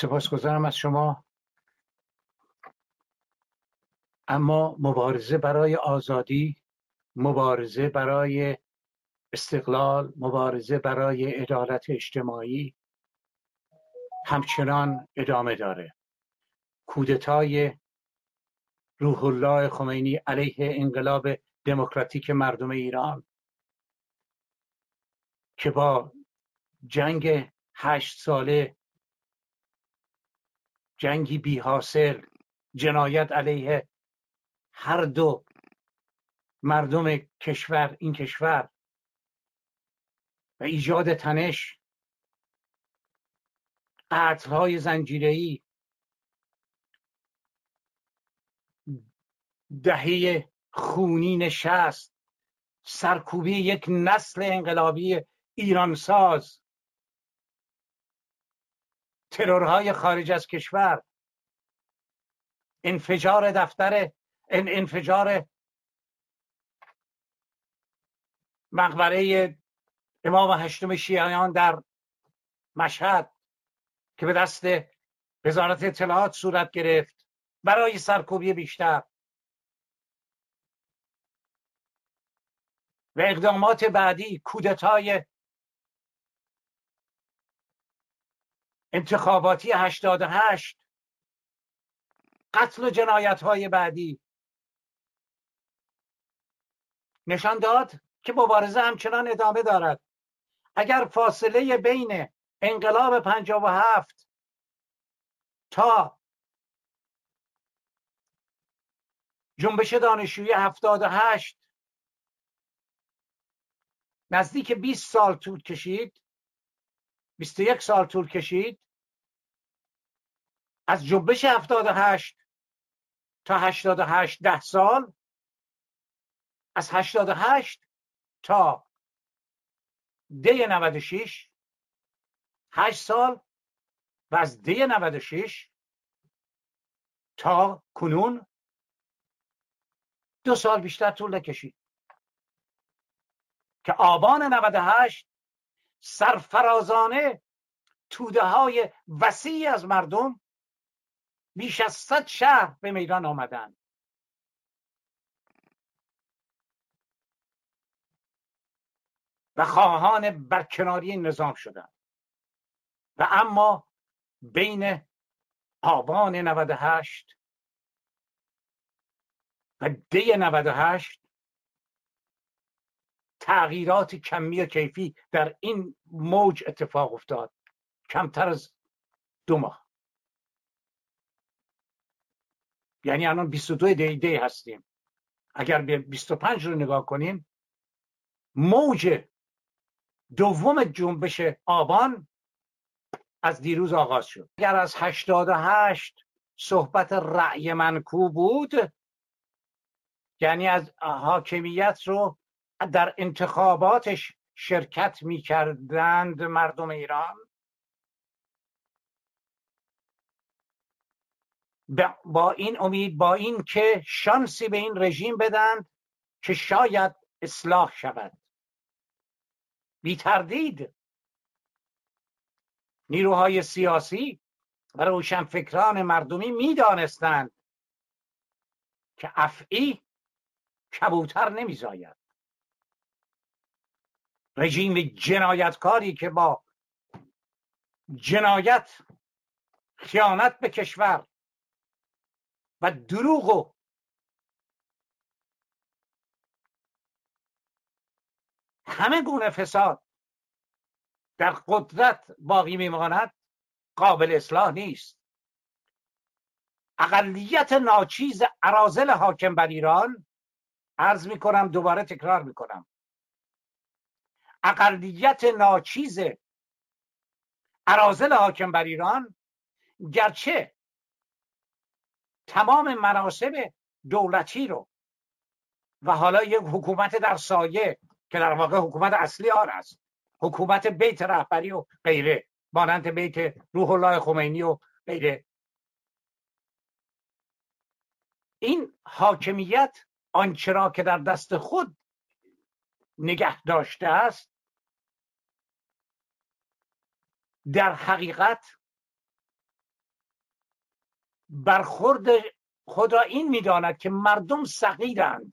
سپاسگزارم از شما. اما مبارزه برای آزادی، مبارزه برای استقلال، مبارزه برای عدالت اجتماعی همچنان ادامه داره. کودتای روح الله خمینی علیه انقلاب دموکراتیک مردم ایران که با جنگ 8 ساله، جنگی بی حاصل، جنایت علیه هر دو مردم این کشور و ایجاد تنش، قتل‌های زنجیره‌ای، دهه خونین 60، سرکوبی یک نسل انقلابی ایرانساز، ترورهای خارج از کشور، انفجار مقبره امام هشتم شیعیان در مشهد که به دست وزارت اطلاعات صورت گرفت برای سرکوبی بیشتر، و اقدامات بعدی، کودتای انتخاباتی 88، قتل و جنایت‌های بعدی، نشان داد که مبارزه همچنان ادامه دارد. اگر فاصله بین انقلاب 57 تا جنبش دانشجویی 78 نزدیک 20 سال طول کشید، 21 سال طول کشید، از جنبش 78 تا 88 10 سال، از 88 تا دی 96 8 سال، و از دی 96 تا کنون 2 سال بیشتر طول نکشید که آبان 98 سرفرازانه توده های وسیعی از مردم، بیش از 100 شهر به میدان آمدند و خواهان برکناری این نظام شدند. و اما بین آبان 98 و دی 98 تغییرات کمی و کیفی در این موج اتفاق افتاد، کمتر از 2 ماه. یعنی الان 22 دی هستیم. اگر به 25 رو نگاه کنیم، موج دوم جنبش آبان از دیروز آغاز شد. اگر از 88 صحبت رأی منکو بود، یعنی از حاکمیت رو در انتخاباتش شرکت می کردند مردم ایران، با این امید، با این که شانسی به این رژیم بدن که شاید اصلاح شود. بی تردید نیروهای سیاسی و روشنفکران مردمی می دانستند که افعی کبوتر نمی زاید. رژیم جنایتکاری که با جنایت، خیانت به کشور و دروغ و همه گونه فساد در قدرت باقی میماند، قابل اصلاح نیست. اقلیت ناچیز اراذل حاکم بر ایران، عرض میکنم، دوباره تکرار میکنم، اقلیت ناچیز اراذل حاکم بر ایران گرچه تمام مناصب دولتی رو و حالا یک حکومت در سایه که در واقع حکومت اصلی آن است، حکومت بیت رهبری و غیره، مانند بیت روح الله خمینی و غیره، این حاکمیت آنچه را که در دست خود نگه داشته است در حقیقت برخورد خود را این می‌داند که مردم صغیرند.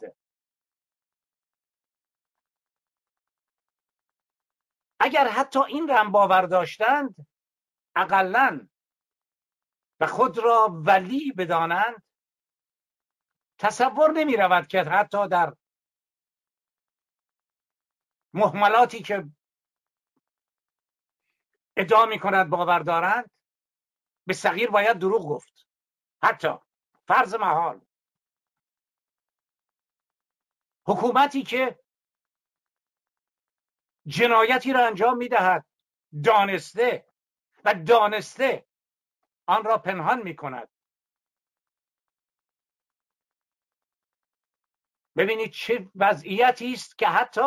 اگر حتی این را هم باور داشتند، اقلاً و خود را ولی بدانند، تصور نمی رود که حتی در مهملاتی که ادعا می کند باور دارند به صغیر باید دروغ گفت. حتی فرض محال حکومتی که جنایتی را انجام می دهد دانسته و دانسته آن را پنهان می کند. ببینید چه وضعیتی است که حتی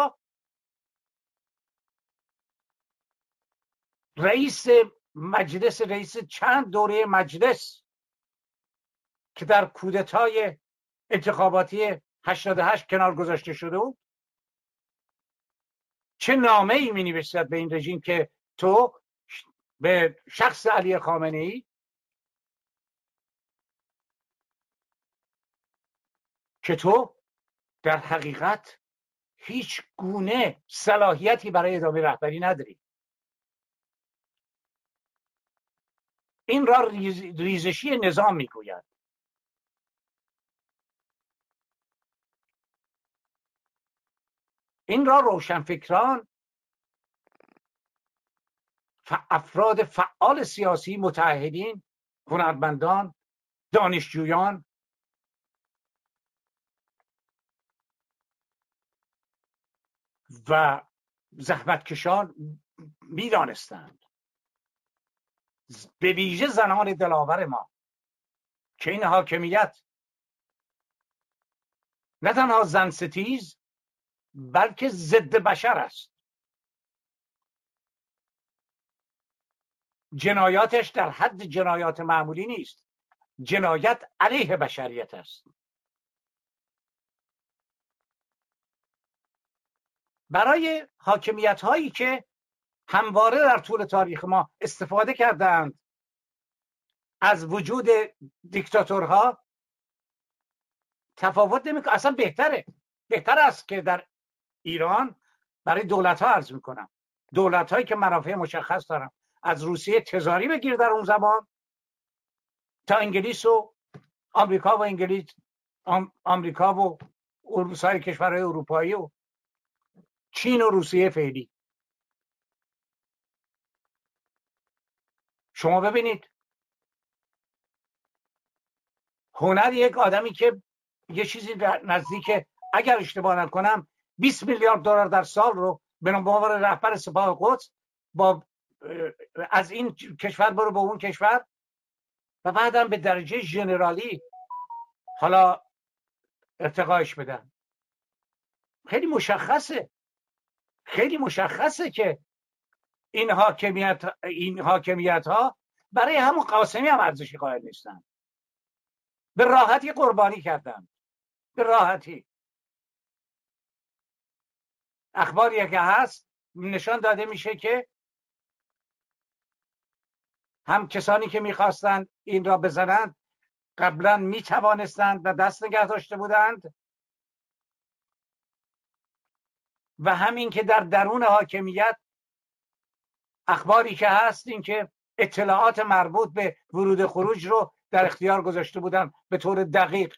رئیس چند دوره مجلس که در کودتای انتخاباتی 88 کنار گذاشته شده بود، چه نامه ای می نوشتد به این رژیم که تو به شخص علی خامنه ای که تو در حقیقت هیچ گونه صلاحیتی برای ادامه رهبری نداری. این را ریزشی نظام میگوید. این را روشنفکران، افراد فعال سیاسی، متعهدین، هنرمندان، دانشجویان و زحمتکشان میدانستند، به ویژه زنان دلاور ما، که این حاکمیت نه تنها زن ستیز بلکه ضد بشر است. جنایاتش در حد جنایات معمولی نیست، جنایت علیه بشریت است. برای حاکمیت هایی که همواره در طول تاریخ ما استفاده کردند از وجود دیکتاتورها، تفاوت نمیکنه، اصلا بهتر است که در ایران برای دولت ها عرض میکنم، دولت هایی که منافع مشخص دارن، از روسیه تزاری بگیر در اون زمان تا انگلیس و آمریکا و سایر کشورهای اروپایی و چین و روسیه فعلی. شما ببینید هنر یک آدمی که یه چیزی نزدیک، اگر اشتباه نکنم 20 میلیارد دلار در سال رو به عنوان رهبر سپاه قدس با از این کشور برو به اون کشور و بعدم به درجه ژنرالی حالا ارتقایش بدن. خیلی مشخصه که این حاکمیت ها برای همون قاسمی هم ارزشی قائل نیستن. به راحتی قربانی کردن، به راحتی. اخباری که هست نشان داده میشه که هم کسانی که میخواستند این را بزنند قبلا میتوانستند و دست نگه داشته بودند، و همین که در درون حاکمیت اخباری که هست این که اطلاعات مربوط به ورود خروج رو در اختیار گذاشته بودن به طور دقیق.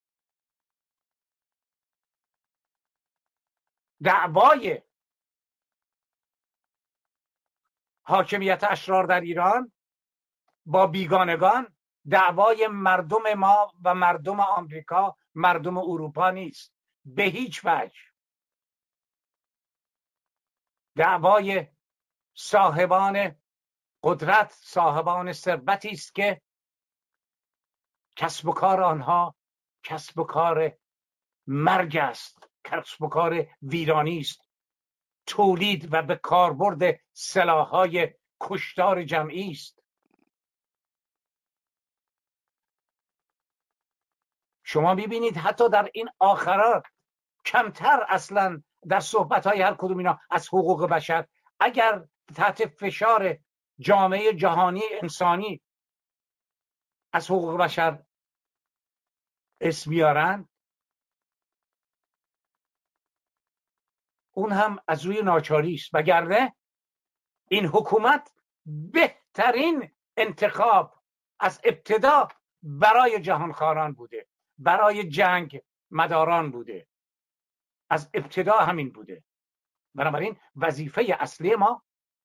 دعوای حاکمیت اشرار در ایران با بیگانگان دعوای مردم ما و مردم آمریکا، مردم اروپا نیست به هیچ وجه. دعوای صاحبان قدرت، صاحبان ثروتی است که کسب و کار آنها کسب و کار مرگ است، کسب و کار ویرانی است، تولید و به کاربرد سلاح‌های کشتار جمعی است. شما می‌بینید حتی در این آخرات کمتر اصلا در صحبت‌های هر کدوم اینا از حقوق بشر، اگر تحت فشار جامعه جهانی انسانی از حقوق بشر اسم میارن، اون هم از روی ناچاری است. وگرنه این حکومت بهترین انتخاب از ابتدا برای جهانخواران بوده، برای جنگ مداران بوده، از ابتدا همین بوده. بنابراین وظیفه اصلی ما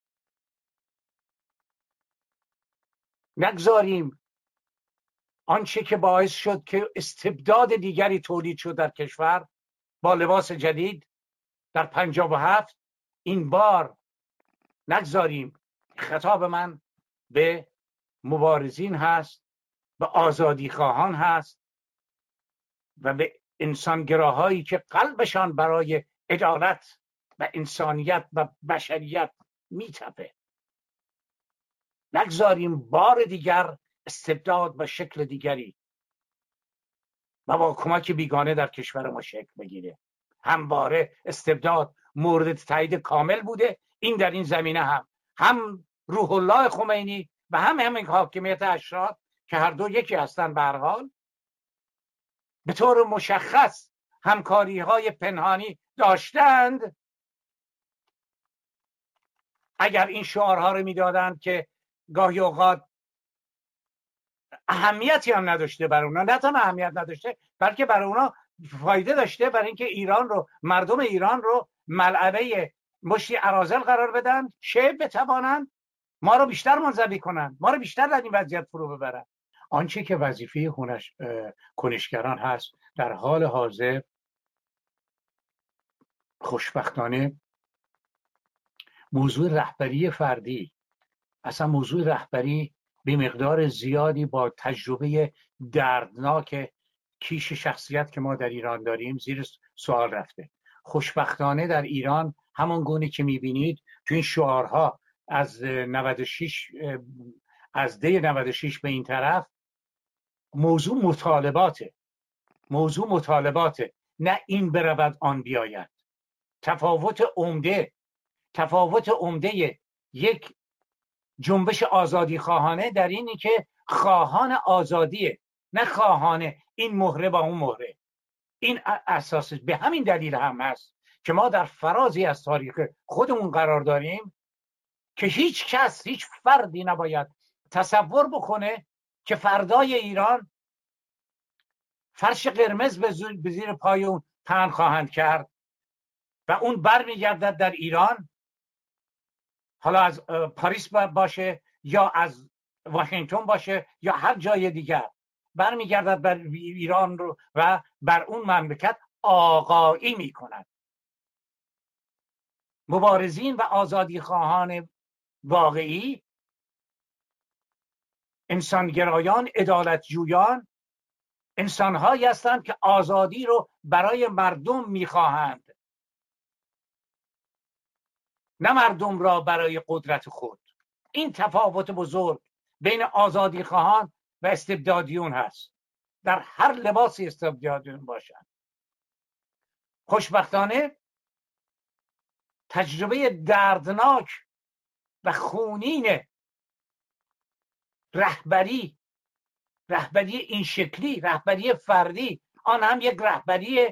نگذاریم آنچه که باعث شد که استبداد دیگری تولید شد در کشور با لباس جدید در 57 این بار نگذاریم. خطاب من به مبارزین هست، به آزادی خواهان هست و به انسانگراهایی که قلبشان برای عدالت و انسانیت و بشریت میتپه. نگذاریم بار دیگر استبداد و شکل دیگری و با کمک بیگانه در کشور ما شکل بگیره. همواره استبداد مورد تایید کامل بوده. این در این زمینه هم روح الله خمینی و همین حاکمیت اشراف که هر دو یکی هستن به هر حال، به طور مشخص همکاری های پنهانی داشتند. اگر این شعارها رو میدادند که گاهی اوقات اهمیتی هم نداشته برای اونا، نه تنها اهمیت نداشته بلکه برای اونا فایده داشته، برای اینکه ایران رو، مردم ایران رو ملعبه مشتی اراذل قرار بدن، چه بتوانند ما رو بیشتر منزوی کنن، ما رو بیشتر در این وضعیت فرو ببرن. آنچه که وظیفه کنشگران هست در حال حاضر خوشبختانه موضوع رهبری فردی، اصلا موضوع رهبری به مقدار زیادی با تجربه دردناک کیش شخصیت که ما در ایران داریم زیر سوال رفته. خوشبختانه در ایران همون گونه که میبینید تو این شعارها از 96 از دی 96 به این طرف موضوع مطالباته، نه این برود آن بیاید. تفاوت عمده یک جنبش آزادی خواهانه در اینی که خواهان آزادیه، نه خواهان این مهره با اون مهره. این اساس به همین دلیل هم هست که ما در فرازی از تاریخ خودمون قرار داریم که هیچ کس، هیچ فردی نباید تصور بکنه که فردای ایران فرش قرمز به زیر پای اون پهن خواهند کرد و اون برمیگردد در ایران، حالا از پاریس باشه یا از واشنگتن باشه یا هر جای دیگر، برمیگردد بر ایران رو و بر اون مملکت آقایی میکند. مبارزین و آزادی خواهان واقعی، انسانگرایان، عدالت جویان، انسانهایی هستند که آزادی رو برای مردم میخواهند، نه مردم را برای قدرت خود. این تفاوت بزرگ بین آزادی خواهان و استبدادیون هست، در هر لباسی استبدادیون باشند. خوشبختانه تجربه دردناک و خونین رهبری این شکلی، رهبری فردی، آن هم یک رهبری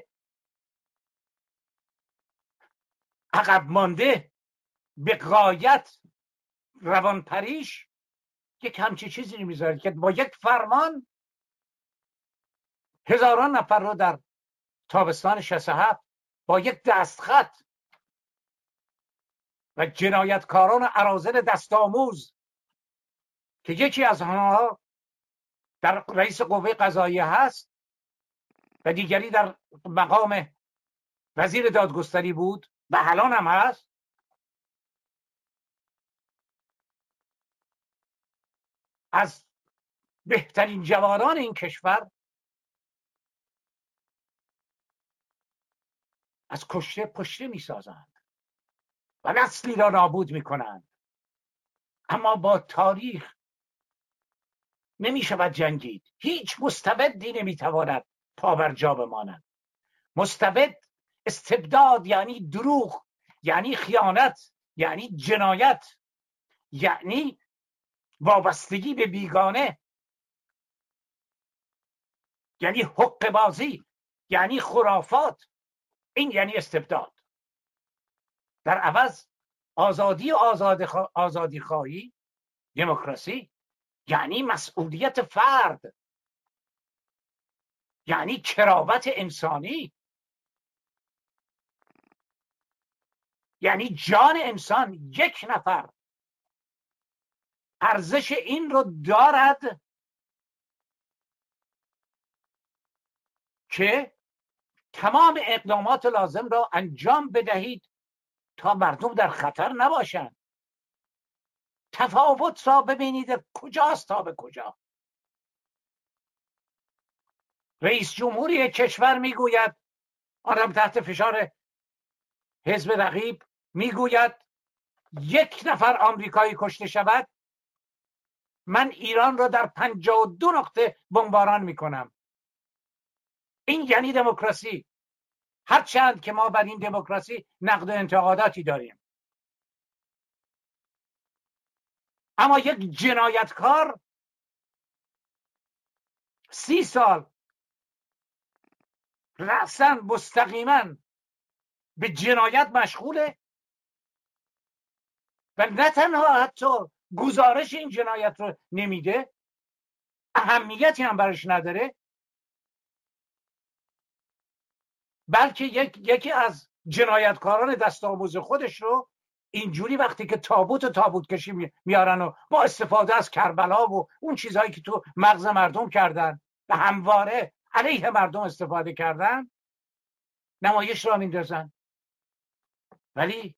عقب مانده به غایت روانپریش، یک همچی چیزی نمیذاره که با یک فرمان هزاران نفر رو در تابستان 67 با یک دستخط و جنایتکاران اراذل دستآموز که یکی از آنها در رئیس قوه قضاییه هست و دیگری در مقام وزیر دادگستری بود و الان هم هست، از بهترین جوانان این کشور از کشته پشته می سازند و نسلی را نابود می کنند. اما با تاریخ نمی شود جنگید. هیچ مستبدی نمی تواند پابرجا بماند. استبداد یعنی دروغ، یعنی خیانت، یعنی جنایت، یعنی وابستگی به بیگانه، یعنی حقه بازی، یعنی خرافات، این یعنی استبداد. در عوض آزادی و آزادی خواهی، دموکراسی، یعنی مسئولیت فرد، یعنی کراوت انسانی، یعنی جان انسان. یک نفر ارزش این رو دارد که تمام اقدامات لازم را انجام بدهید تا مردم در خطر نباشند. تفاوت را ببینید کجاست تا به کجا. رئیس جمهوری کشور میگوید، آدم تحت فشار حزب رقیب میگوید 1 نفر آمریکایی کشته شود من ایران را در 52 نقطه بمباران میکنم. این یعنی دموکراسی، هرچند که ما بر این دموکراسی نقد و انتقاداتی داریم. اما یک جنایتکار 30 سال رأساً مستقیما به جنایت مشغوله و نه تنها حتی گزارش این جنایت رو نمیده، اهمیتی هم براش نداره، بلکه یکی از جنایتکاران دست آموز خودش رو اینجوری وقتی که تابوت کشی میارن و با استفاده از کربلا و اون چیزهایی که تو مغز مردم کردن و همواره علیه مردم استفاده کردن، نمایش را میندازن. ولی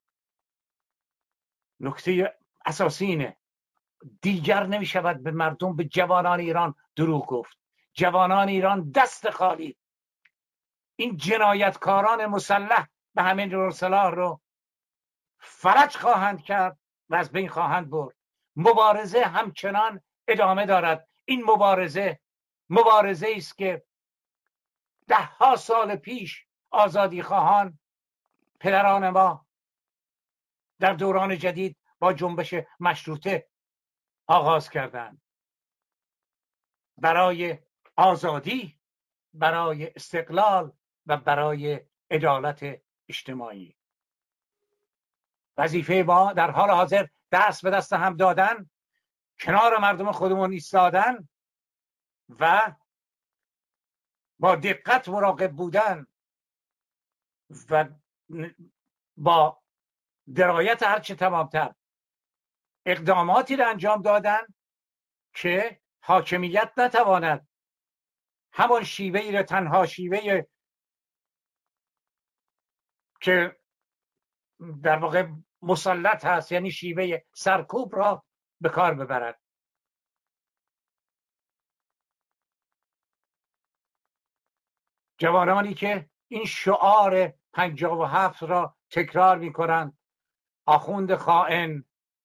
نکته اساسی اینه، دیگر نمیشود به مردم، به جوانان ایران دروغ گفت. جوانان ایران دست خالی این جنایتکاران مسلح به همین رسلا رو فرج خواهند کرد و از بین خواهند برد. مبارزه همچنان ادامه دارد. این مبارزه است که 10 سال پیش آزادی خواهان پدران ما در دوران جدید با جنبش مشروطه آغاز کردند، برای آزادی، برای استقلال و برای عدالت اجتماعی. وظیفه ما در حال حاضر دست به دست هم دادن، کنار مردم خودمون ایستادن و با دقت مراقب بودن و با درایت هرچه تمامتر اقداماتی را انجام دادن که حاکمیت نتواند همان شیوهی را، تنها شیوه که در واقع مسلط هست، یعنی شیوه سرکوب، را به کار ببرد. جوانانی که این شعار 57 را تکرار می کنند: آخوند خائن،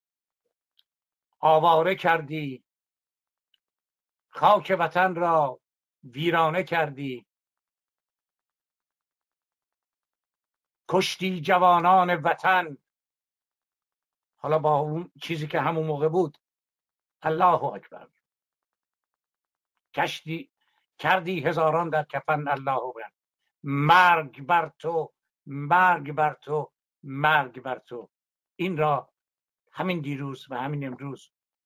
آواره کردی، خاک وطن را ویرانه کردی، کشتی جوانان وطن. حالا با اون چیزی که همون موقع بود، الله اکبر، کردی هزاران در کفن، الله اکبر، مرگ بر تو، مرگ بر تو، مرگ بر تو. این را همین دیروز و همین امروز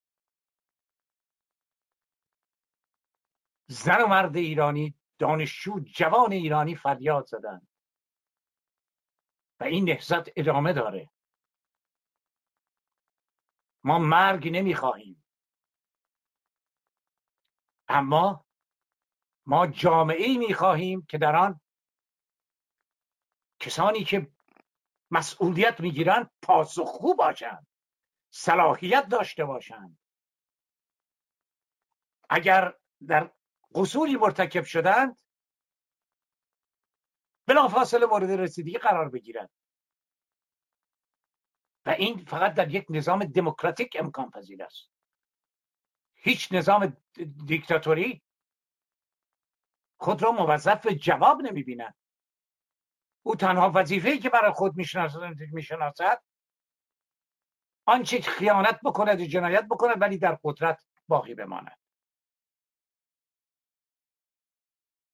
زن و مرد ایرانی، دانشجو، جوان ایرانی فریاد زدند و این نهضت ادامه داره. ما مرگ نمیخواهیم، اما ما جامعه‌ای میخواهیم که در آن کسانی که مسئولیت میگیرند پاسخگو باشند، صلاحیت داشته باشند. اگر در قصوری مرتکب شدند بلافاصله مورد رسیدگی قرار بگیرند و این فقط در یک نظام دموکراتیک امکان پذیر است. هیچ نظام دیکتاتوری خود را موظف جواب نمی‌بیند. او تنها وظیفه‌ای که برای خود میشناسد آنچه خیانت بکند و جنایت بکند ولی در قدرت باقی بماند.